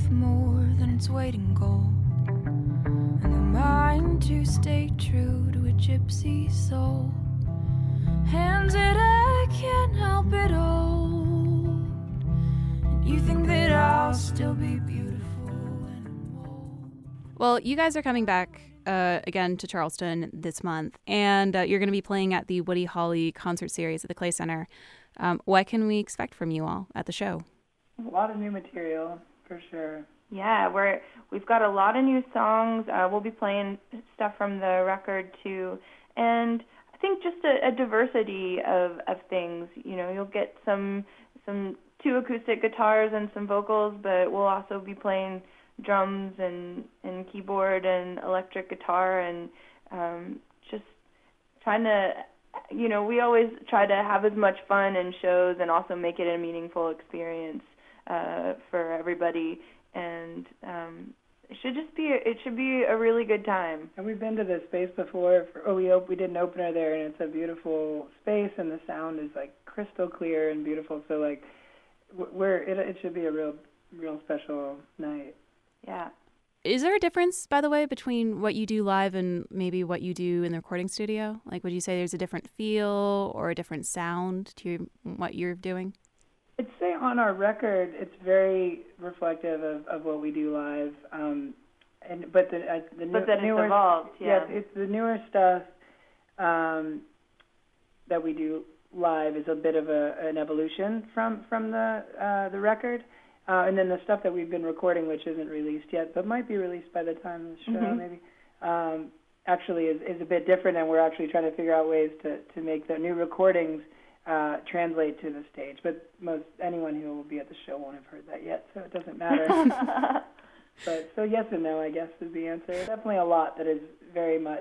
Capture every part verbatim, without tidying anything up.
worth more than its weight in gold, and the mind to stay true to a gypsy soul. Hands that I can't help it hold, and you think that I'll still be beautiful when I'm old. Well, you guys are coming back uh, again to Charleston this month, and uh, you're going to be playing at the Woody Holly concert series at the Clay Center. Um, what can we expect from you all at the show? A lot of new material, for sure. Yeah, we're we've got a lot of new songs. Uh, we'll be playing stuff from the record too, and I think just a, a diversity of, of things. You know, you'll get some some two acoustic guitars and some vocals, but we'll also be playing drums and, and keyboard and electric guitar, and um, just trying to, you know, we always try to have as much fun in shows and also make it a meaningful experience uh, for everybody. And um, it should just be it should be a really good time. And we've been to this space before. For, oh, we op- we did an opener there, and it's a beautiful space, and the sound is like crystal clear and beautiful. So like, we're it, it should be a real real special night. Yeah. Is there a difference, by the way, between what you do live and maybe what you do in the recording studio? Like, would you say there's a different feel or a different sound to what you're doing? I'd say on our record, it's very reflective of, of what we do live. Um, and but the uh, the but new, then newer, it's evolved. Yeah, yeah, it's the newer stuff um, that we do live is a bit of a, an evolution from from the uh, the record. Uh, and then the stuff that we've been recording, which isn't released yet, but might be released by the time of the show, mm-hmm. maybe, um, actually is, is a bit different, and we're actually trying to figure out ways to, to make the new recordings uh, translate to the stage. But most anyone who will be at the show won't have heard that yet, so it doesn't matter. But so yes and no, I guess, is the answer. Definitely a lot that is very much,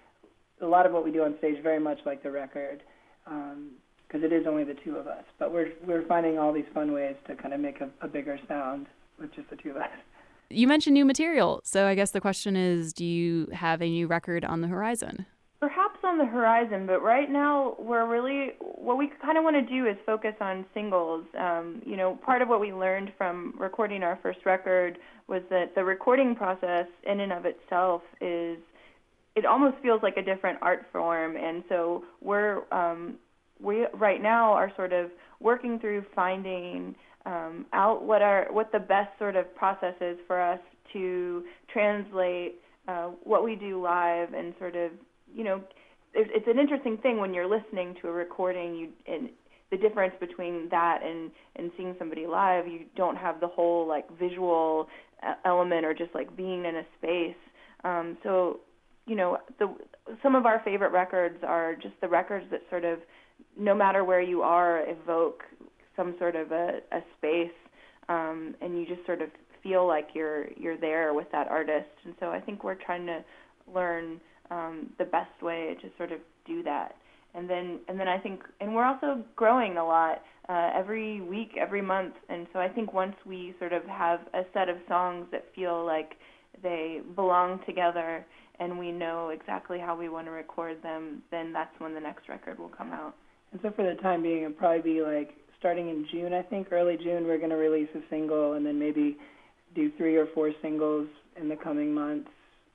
a lot of what we do on stage very much like the record. Um, because it is only the two of us. But we're we're finding all these fun ways to kind of make a, a bigger sound with just the two of us. You mentioned new material, so I guess the question is, do you have a new record on the horizon? Perhaps on the horizon, but right now we're really, what we kind of want to do is focus on singles. Um, you know, part of what we learned from recording our first record was that the recording process in and of itself is, it almost feels like a different art form, and so we're, um, we right now are sort of working through finding um, out what our what the best sort of process is for us to translate uh, what we do live, and sort of, you know, it's, it's an interesting thing when you're listening to a recording, you and the difference between that and, and seeing somebody live, you don't have the whole like visual element or just like being in a space. Um, so, you know, the some of our favorite records are just the records that sort of, no matter where you are, evoke some sort of a, a space, um, and you just sort of feel like you're you're there with that artist. And so I think we're trying to learn um, the best way to sort of do that. And then and then I think, and we're also growing a lot uh, every week, every month. And so I think once we sort of have a set of songs that feel like they belong together and we know exactly how we want to record them, then that's when the next record will come out. And so for the time being, it'll probably be like starting in June, I think, early June, we're going to release a single, and then maybe do three or four singles in the coming months,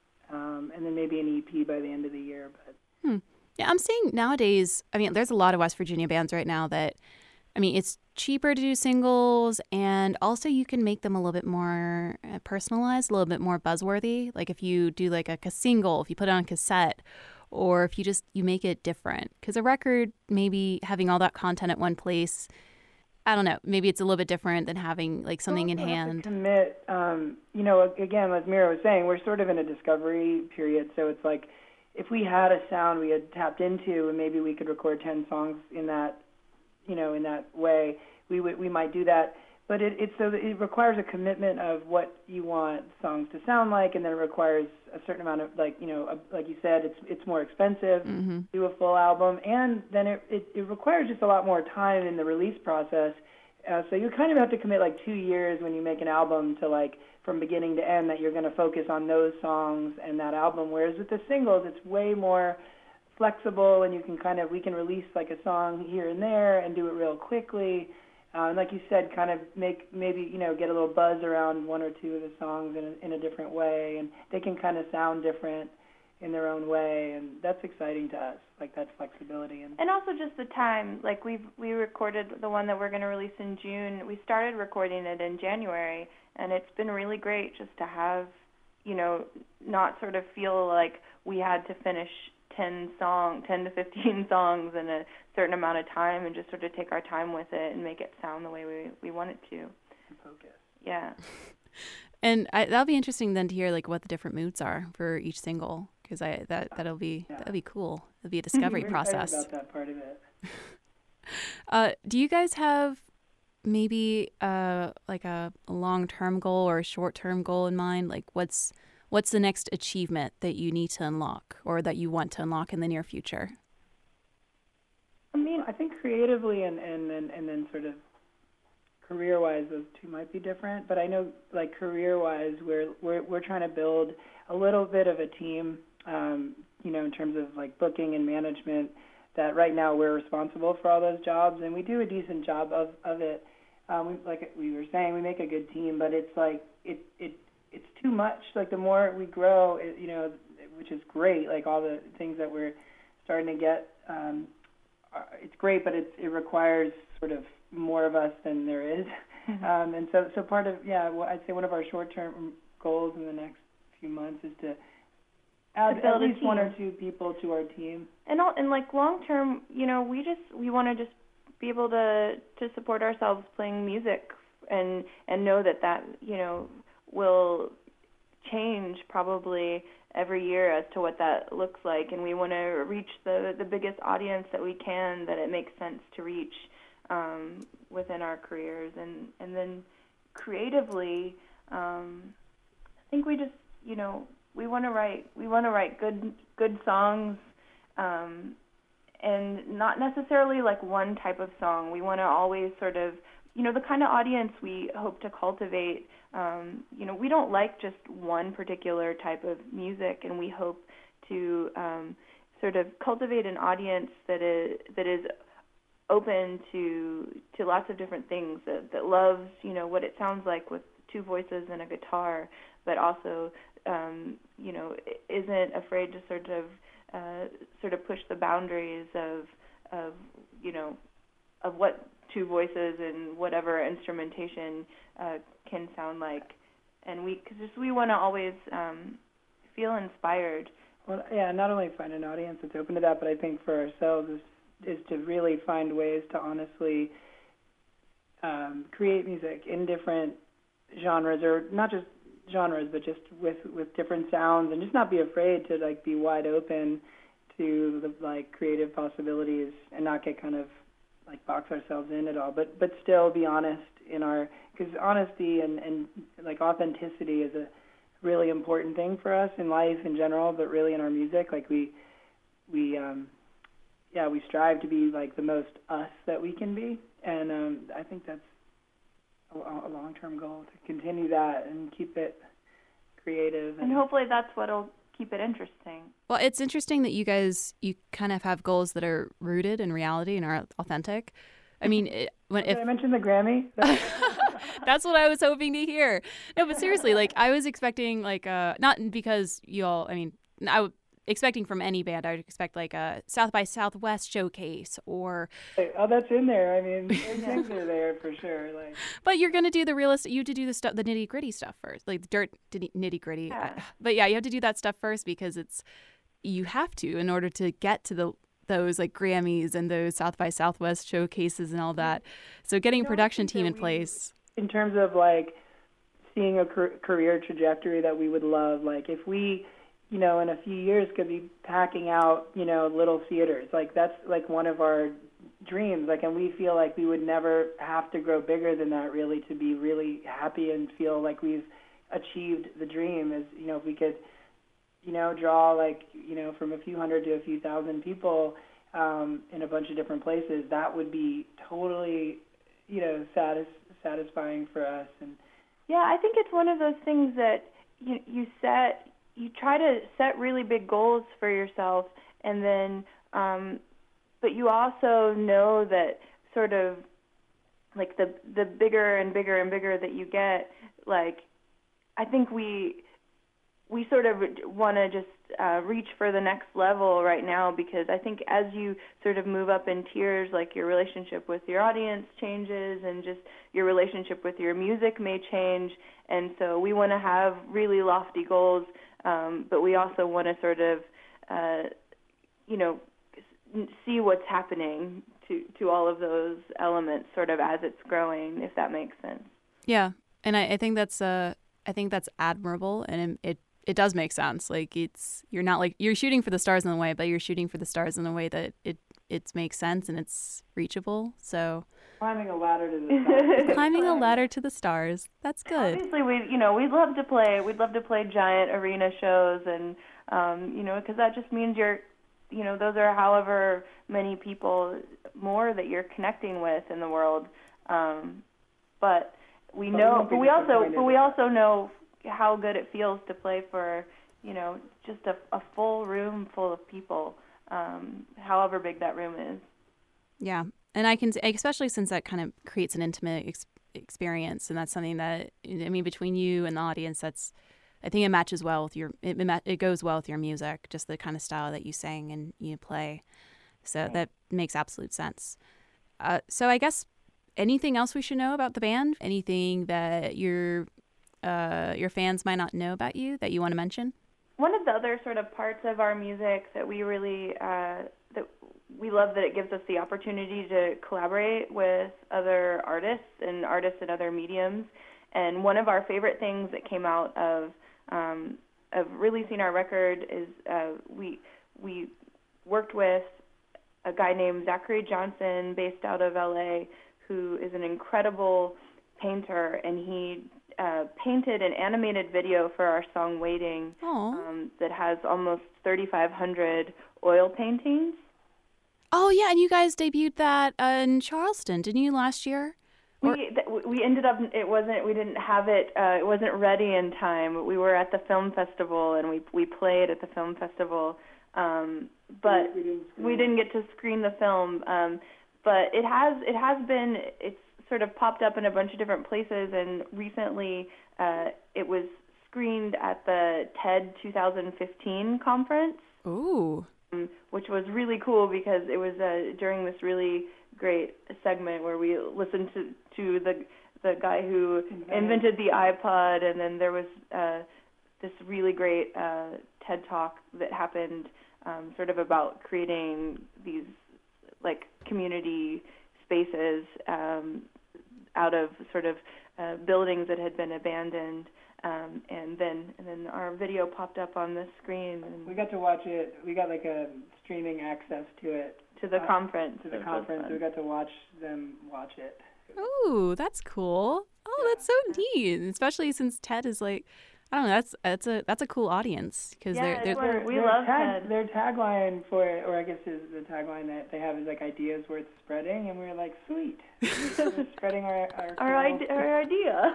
um, and then maybe an E P by the end of the year. But hmm. Yeah, I'm seeing nowadays, I mean, there's a lot of West Virginia bands right now that, I mean, it's cheaper to do singles, and also you can make them a little bit more personalized, a little bit more buzzworthy. Like if you do like a, a single, if you put it on cassette, or if you just, you make it different. Because a record, maybe having all that content at one place, I don't know, maybe it's a little bit different than having like something in hand. To commit, um, you know, again, as Mira was saying, we're sort of in a discovery period, so it's like if we had a sound we had tapped into and maybe we could record ten songs in that, you know, in that way, we would we might do that. But it it's so that it requires a commitment of what you want songs to sound like, and then it requires a certain amount of, like, you know, a, like you said, it's it's more expensive mm-hmm. to do a full album, and then it, it it requires just a lot more time in the release process. Uh, so you kind of have to commit like two years when you make an album to, like, from beginning to end, that you're going to focus on those songs and that album. Whereas with the singles, it's way more flexible, and you can kind of we can release like a song here and there and do it real quickly. Uh, and like you said, kind of make maybe, you know, get a little buzz around one or two of the songs in a, in a different way, and they can kind of sound different in their own way, and that's exciting to us, like that flexibility. And, and also just the time, like we've we recorded the one that we're going to release in June. We started recording it in January, and it's been really great just to have, you know, not sort of feel like we had to finish ten song, ten to fifteen songs in a certain amount of time, and just sort of take our time with it and make it sound the way we, we want it to. and focus. Yeah. And I, that'll be interesting then to hear like what the different moods are for each single, because I that that'll be Yeah. that'll be cool. It'll be a discovery We're process. excited about that part of it. Uh, do you guys have maybe uh like a, a long-term goal or a short-term goal in mind? Like what's what's the next achievement that you need to unlock or that you want to unlock in the near future? I mean, I think creatively and and and, and then sort of career-wise, those two might be different. But I know, like career-wise, we're we're we're trying to build a little bit of a team, um, you know, in terms of like booking and management. That right now we're responsible for all those jobs, and we do a decent job of of it. Um, we, like we were saying, we make a good team, but it's like it it it's too much. Like the more we grow, it, you know, which is great. Like all the things that we're starting to get, um, are, it's great, but it's, it requires sort of more of us than there is. Mm-hmm. Um, and so so part of yeah, well, I'd say one of our short-term goals in the next few months is to add To build at a least one or team. two people to our team. And all, and like long term, you know, we just we want to just be able to to support ourselves playing music, and and know that that you know will change probably every year as to what that looks like, and we want to reach the the biggest audience that we can, that it makes sense to reach um, within our careers, and and then creatively, um, I think we just you know. We want to write. We want to write good, good songs, um, and not necessarily like one type of song. We want to always sort of, you know, the kind of audience we hope to cultivate. Um, you know, we don't like just one particular type of music, and we hope to um, sort of cultivate an audience that is that is open to to lots of different things. That that loves, you know, what it sounds like with two voices and a guitar, but also Um, you know, isn't afraid to sort of uh, sort of push the boundaries of of you know of what two voices and whatever instrumentation uh, can sound like, and we cause just we want to always um, feel inspired. Well, yeah, not only find an audience that's open to that, but I think for ourselves is is to really find ways to honestly um, create music in different genres, or not just genres, but just with with different sounds, and just not be afraid to like be wide open to the like creative possibilities, and not get kind of like box ourselves in at all, but but still be honest in our, because honesty and and like authenticity is a really important thing for us in life in general, but really in our music. Like we we um yeah we strive to be like the most us that we can be, and um I think that's a long-term goal, to continue that and keep it creative. And, and hopefully that's what'll keep it interesting. Well, it's interesting that you guys, you kind of have goals that are rooted in reality and are authentic. I mean, it, when Did if I mention the Grammy? that's what I was hoping to hear. No, but seriously, like I was expecting like uh not because you all, I mean, I w- expecting from any band, I would expect like a South by Southwest showcase or. Oh, that's in there. I mean, those things are there for sure. Like, but you're gonna do the realistic. You have to do the stuff, the nitty gritty stuff first, like the dirt nitty gritty. Yeah. But yeah, you have to do that stuff first because it's you have to in order to get to the those like Grammys and those South by Southwest showcases and all that. So getting a production team in place. In terms of like seeing a career trajectory that we would love, like if we, you know, in a few years could be packing out, you know, little theaters. Like that's like one of our dreams. Like, and we feel like we would never have to grow bigger than that really to be really happy and feel like we've achieved the dream. Is, you know, if we could, you know, draw like, you know, from a few hundred to a few thousand people um, in a bunch of different places, that would be totally, you know, satis- satisfying for us. And yeah, I think it's one of those things that you you set. You try to set really big goals for yourself, and then, um, but you also know that sort of like the the bigger and bigger and bigger that you get, like I think we we sort of want to just uh, reach for the next level right now, because I think as you sort of move up in tiers, like your relationship with your audience changes, and just your relationship with your music may change. And so we want to have really lofty goals, um, but we also want to sort of, uh, you know, see what's happening to, to all of those elements sort of as it's growing, if that makes sense. Yeah, and I, I think that's uh, I think that's admirable, and it, it it does make sense. Like it's you're not like you're shooting for the stars in a way, but you're shooting for the stars in a way that it it makes sense and it's reachable. So climbing a ladder to the stars. climbing a ladder to the stars. That's good. Obviously, we you know we'd love to play we'd love to play giant arena shows, and um, you know because that just means you're you know those are however many people more that you're connecting with in the world. Um, but we but know, we but we also but we also know how good it feels to play for, you know, just a, a full room full of people, um, however big that room is. Yeah, and I can, especially since that kind of creates an intimate ex- experience, and that's something that, I mean, between you and the audience, that's, I think it matches well with your, it, it goes well with your music, just the kind of style that you sing and you play. So right. That makes absolute sense. Uh, so I guess anything else we should know about the band? Anything that you're Uh, your fans might not know about you that you want to mention? One of the other sort of parts of our music that we really uh, that we love that it gives us the opportunity to collaborate with other artists and artists in other mediums. And one of our favorite things that came out of um, of releasing our record is uh, we we worked with a guy named Zachary Johnson, based out of L A, who is an incredible painter, and he Uh, painted an animated video for our song Waiting um, that has almost thirty-five hundred oil paintings. Oh, yeah, and you guys debuted that uh, in Charleston, didn't you, last year? Or... We th- we ended up, it wasn't, we didn't have it, uh, it wasn't ready in time. We were at the film festival, and we we played at the film festival, um, but we didn't, we didn't get to screen the film. Um, but it has it has been, it's sort of popped up in a bunch of different places, and recently uh, it was screened at the TED twenty fifteen conference. Ooh. Um, which was really cool because it was uh, during this really great segment where we listened to, to the the guy who invented the iPod, and then there was uh, this really great uh, TED Talk that happened um, sort of about creating these like community spaces um, out of sort of uh, buildings that had been abandoned, um, and then and then our video popped up on the screen. And we got to watch it. We got like a streaming access to it. To the uh, conference. To the conference. We got to watch them watch it. Ooh, that's cool. Oh, yeah. That's so neat. Especially since TED is like, I don't know, that's that's a that's a cool audience because yeah, they're, they're, we their love tag, TED. Their tagline for it, or I guess is the tagline that they have is like ideas worth spreading, and we were like, sweet, we're spreading our our, our, ide- our idea.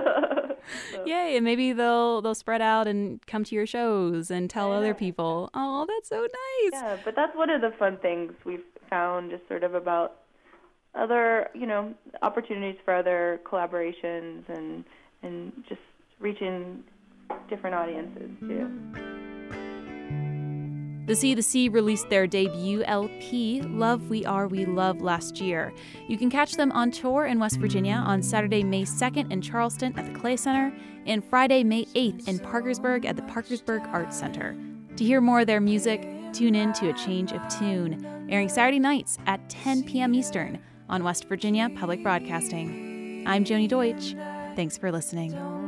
So. Yay! And maybe they'll they'll spread out and come to your shows and tell yeah. other people. Oh, that's so nice. Yeah, but that's one of the fun things we've found, just sort of about other, you know, opportunities for other collaborations and and just reaching different audiences too. The Sea the Sea released their debut L P, Love We Are We Love, last year. You can catch them on tour in West Virginia on Saturday, May second in Charleston at the Clay Center and Friday, May eighth in Parkersburg at the Parkersburg Arts Center. To hear more of their music, tune in to A Change of Tune, airing Saturday nights at ten p.m. Eastern on West Virginia Public Broadcasting. I'm Joni Deutsch. Thanks for listening.